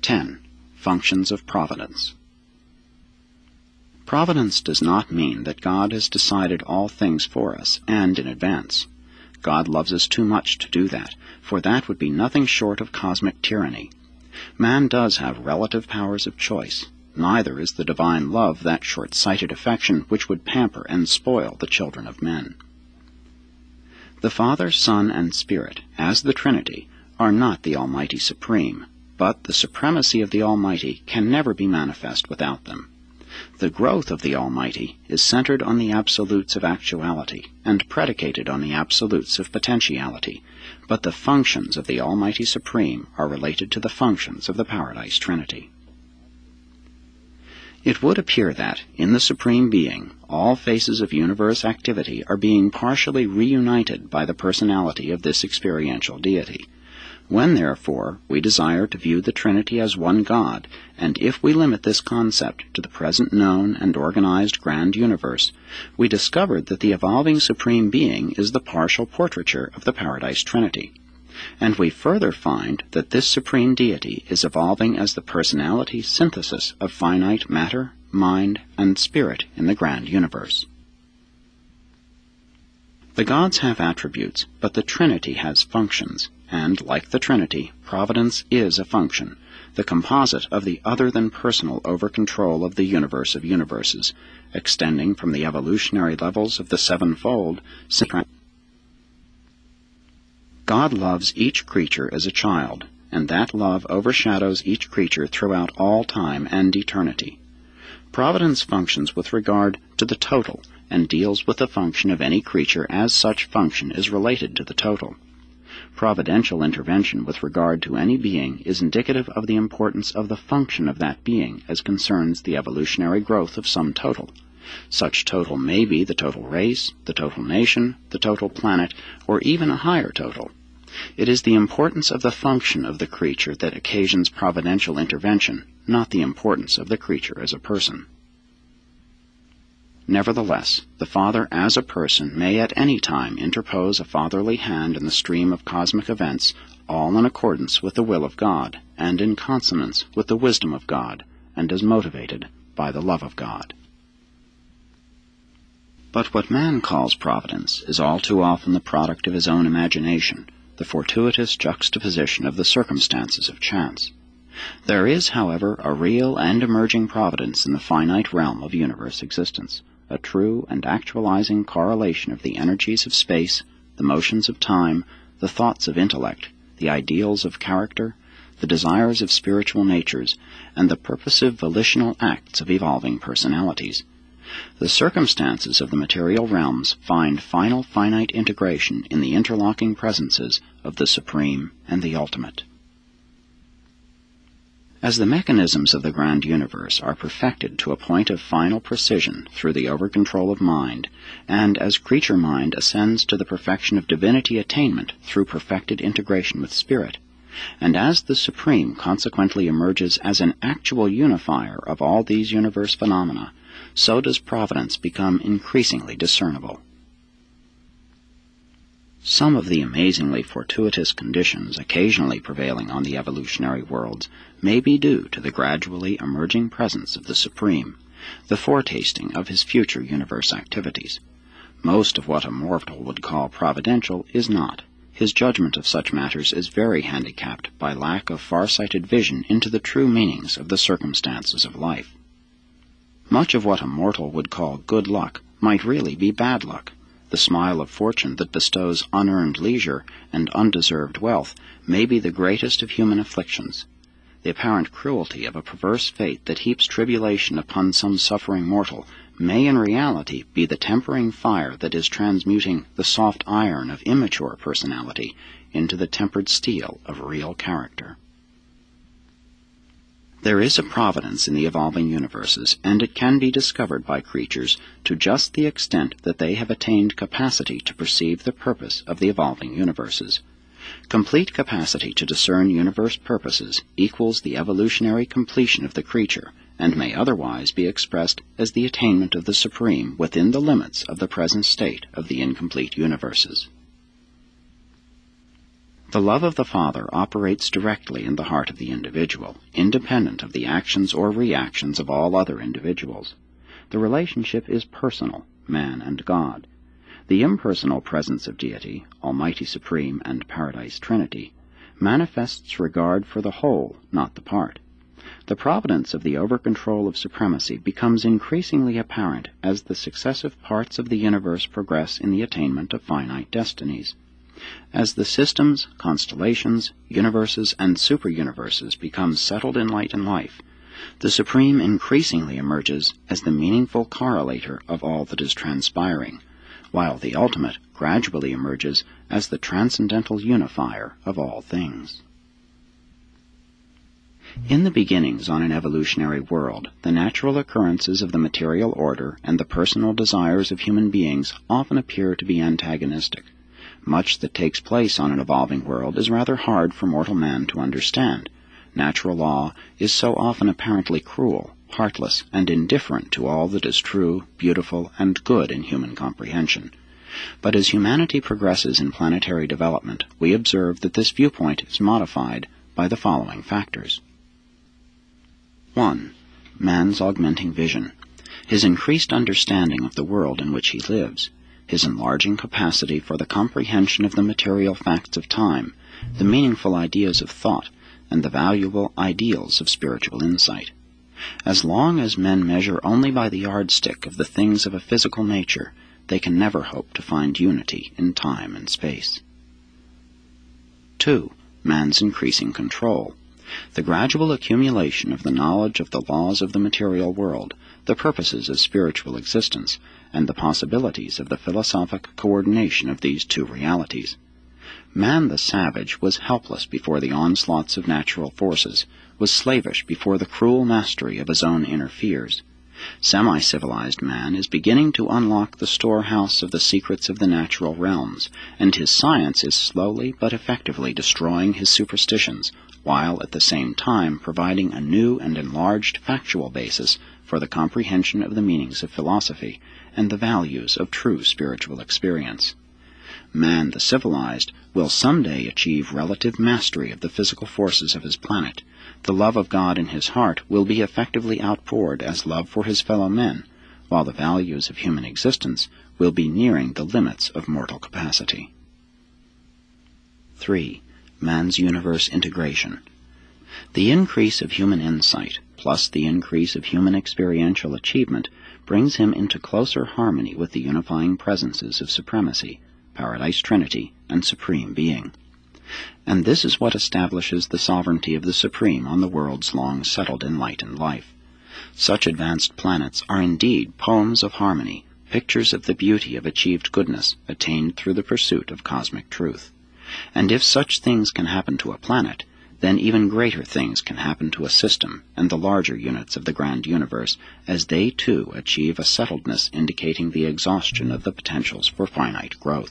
10. Functions of Providence. Providence does not mean that God has decided all things for us and in advance. God loves us too much to do that, for that would be nothing short of cosmic tyranny. Man does have relative powers of choice. Neither is the divine love that short-sighted affection which would pamper and spoil the children of men. The Father, Son, and Spirit, as the Trinity, are not the Almighty Supreme, but the supremacy of the Almighty can never be manifest without them. The growth of the Almighty is centered on the absolutes of actuality and predicated on the absolutes of potentiality, but the functions of the Almighty Supreme are related to the functions of the Paradise Trinity. It would appear that, in the Supreme Being, all phases of universe activity are being partially reunited by the personality of this experiential deity. When, therefore, we desire to view the Trinity as one God, and if we limit this concept to the present known and organized grand universe, we discover that the evolving Supreme Being is the partial portraiture of the Paradise Trinity. And we further find that this Supreme Deity is evolving as the personality synthesis of finite matter, mind, and spirit in the grand universe. The gods have attributes, but the Trinity has functions, and, like the Trinity, Providence is a function, the composite of the other-than-personal over-control of the universe of universes, extending from the evolutionary levels of the sevenfold. God loves each creature as a child, and that love overshadows each creature throughout all time and eternity. Providence functions with regard to the total, and deals with the function of any creature as such function is related to the total. Providential intervention with regard to any being is indicative of the importance of the function of that being as concerns the evolutionary growth of some total. Such total may be the total race, the total nation, the total planet, or even a higher total. It is the importance of the function of the creature that occasions providential intervention, not the importance of the creature as a person. Nevertheless, the Father as a person may at any time interpose a fatherly hand in the stream of cosmic events, all in accordance with the will of God, and in consonance with the wisdom of God, and as motivated by the love of God. But what man calls providence is all too often the product of his own imagination, the fortuitous juxtaposition of the circumstances of chance. There is, however, a real and emerging providence in the finite realm of universe existence, a true and actualizing correlation of the energies of space, the motions of time, the thoughts of intellect, the ideals of character, the desires of spiritual natures, and the purposive volitional acts of evolving personalities. The circumstances of the material realms find final finite integration in the interlocking presences of the Supreme and the Ultimate. As the mechanisms of the grand universe are perfected to a point of final precision through the over-control of mind, and as creature mind ascends to the perfection of divinity attainment through perfected integration with spirit, and as the Supreme consequently emerges as an actual unifier of all these universe phenomena, so does providence become increasingly discernible. Some of the amazingly fortuitous conditions occasionally prevailing on the evolutionary worlds may be due to the gradually emerging presence of the Supreme, the foretasting of his future universe activities. Most of what a mortal would call providential is not. His judgment of such matters is very handicapped by lack of far-sighted vision into the true meanings of the circumstances of life. Much of what a mortal would call good luck might really be bad luck. The smile of fortune that bestows unearned leisure and undeserved wealth may be the greatest of human afflictions. The apparent cruelty of a perverse fate that heaps tribulation upon some suffering mortal may in reality be the tempering fire that is transmuting the soft iron of immature personality into the tempered steel of real character. There is a providence in the evolving universes, and it can be discovered by creatures to just the extent that they have attained capacity to perceive the purpose of the evolving universes. Complete capacity to discern universe purposes equals the evolutionary completion of the creature, and may otherwise be expressed as the attainment of the Supreme within the limits of the present state of the incomplete universes. The love of the Father operates directly in the heart of the individual, independent of the actions or reactions of all other individuals. The relationship is personal, man and God. The impersonal presence of Deity, Almighty Supreme and Paradise Trinity, manifests regard for the whole, not the part. The providence of the over-control of supremacy becomes increasingly apparent as the successive parts of the universe progress in the attainment of finite destinies. As the systems, constellations, universes, and superuniverses become settled in light and life, the Supreme increasingly emerges as the meaningful correlator of all that is transpiring, while the Ultimate gradually emerges as the transcendental unifier of all things. In the beginnings on an evolutionary world, the natural occurrences of the material order and the personal desires of human beings often appear to be antagonistic. Much that takes place on an evolving world is rather hard for mortal man to understand. Natural law is so often apparently cruel, heartless, and indifferent to all that is true, beautiful, and good in human comprehension. But as humanity progresses in planetary development, we observe that this viewpoint is modified by the following factors. 1. Man's augmenting vision. His increased understanding of the world in which he lives, his enlarging capacity for the comprehension of the material facts of time, the meaningful ideas of thought, and the valuable ideals of spiritual insight. As long as men measure only by the yardstick of the things of a physical nature, they can never hope to find unity in time and space. 2. Man's increasing control. The gradual accumulation of the knowledge of the laws of the material world, the purposes of spiritual existence, and the possibilities of the philosophic coordination of these two realities. Man the savage was helpless before the onslaughts of natural forces, was slavish before the cruel mastery of his own inner fears. Semi-civilized man is beginning to unlock the storehouse of the secrets of the natural realms, and his science is slowly but effectively destroying his superstitions, while at the same time providing a new and enlarged factual basis for the comprehension of the meanings of philosophy and the values of true spiritual experience. Man, the civilized, will someday achieve relative mastery of the physical forces of his planet. The love of God in his heart will be effectively outpoured as love for his fellow men, while the values of human existence will be nearing the limits of mortal capacity. 3. Man's universe integration. The increase of human insight, plus the increase of human experiential achievement, brings him into closer harmony with the unifying presences of supremacy, Paradise Trinity, and Supreme Being. And this is what establishes the sovereignty of the Supreme on the worlds long settled in light and life. Such advanced planets are indeed poems of harmony, pictures of the beauty of achieved goodness attained through the pursuit of cosmic truth. And if such things can happen to a planet, then even greater things can happen to a system and the larger units of the grand universe, as they too achieve a settledness indicating the exhaustion of the potentials for finite growth.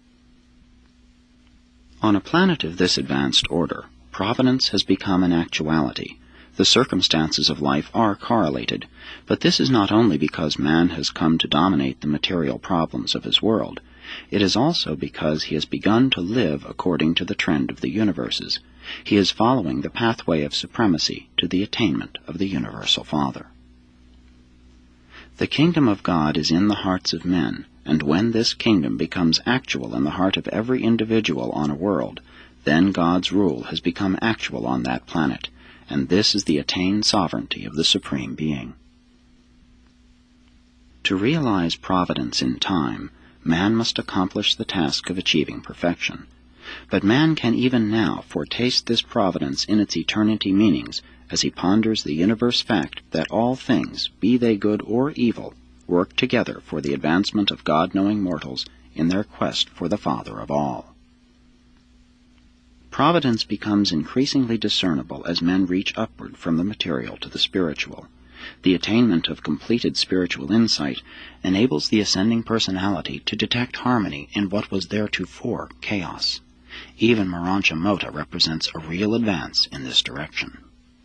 On a planet of this advanced order, providence has become an actuality. The circumstances of life are correlated, but this is not only because man has come to dominate the material problems of his world. It is also because he has begun to live according to the trend of the universes. He is following the pathway of supremacy to the attainment of the Universal Father. The kingdom of God is in the hearts of men, and when this kingdom becomes actual in the heart of every individual on a world, then God's rule has become actual on that planet, and this is the attained sovereignty of the Supreme Being. To realize providence in time, man must accomplish the task of achieving perfection. But man can even now foretaste this providence in its eternity meanings as he ponders the universe fact that all things, be they good or evil, work together for the advancement of God-knowing mortals in their quest for the Father of all. Providence becomes increasingly discernible as men reach upward from the material to the spiritual. The attainment of completed spiritual insight enables the ascending personality to detect harmony in what was theretofore chaos. Even Marancha Mota represents a real advance in this direction.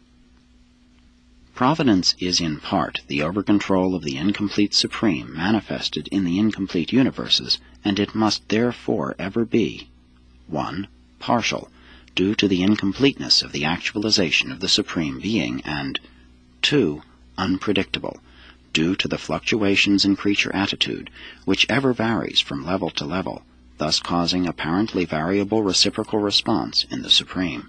Providence is in part the over-control of the incomplete Supreme manifested in the incomplete universes, and it must therefore ever be 1. partial, due to the incompleteness of the actualization of the Supreme Being, and 2. Unpredictable, due to the fluctuations in creature attitude, which ever varies from level to level, thus causing apparently variable reciprocal response in the Supreme.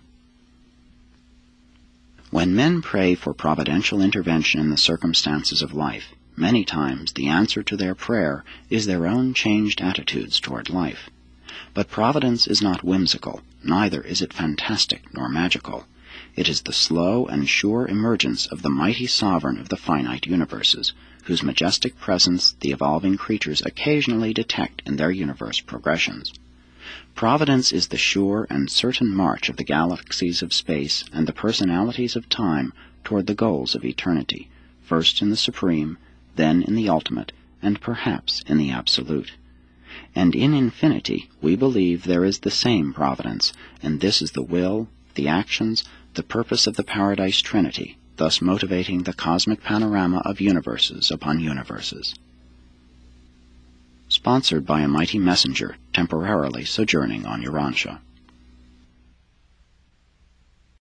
When men pray for providential intervention in the circumstances of life, many times the answer to their prayer is their own changed attitudes toward life. But providence is not whimsical, neither is it fantastic nor magical. It is the slow and sure emergence of the mighty sovereign of the finite universes, whose majestic presence the evolving creatures occasionally detect in their universe progressions. Providence is the sure and certain march of the galaxies of space and the personalities of time toward the goals of eternity, first in the Supreme, then in the Ultimate, and perhaps in the Absolute. And in infinity we believe there is the same providence, and this is the will, the actions, the purpose of the Paradise Trinity, thus motivating the cosmic panorama of universes upon universes. Sponsored by a mighty messenger temporarily sojourning on Urantia.